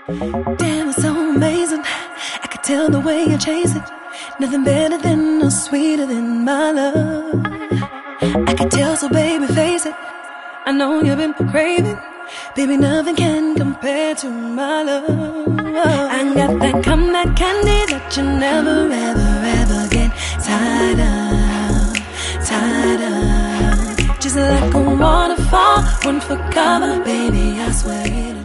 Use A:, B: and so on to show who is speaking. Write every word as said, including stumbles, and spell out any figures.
A: Damn, it's so amazing. I could tell the way you chase it. Nothing better than or sweeter than my love. I could tell, so baby, face it. I know you've been craving. Baby, nothing can compare to my love. I got that come, that candy that you never, ever, ever get tired of, tired of. Just like a waterfall, one for cover, baby, I swear it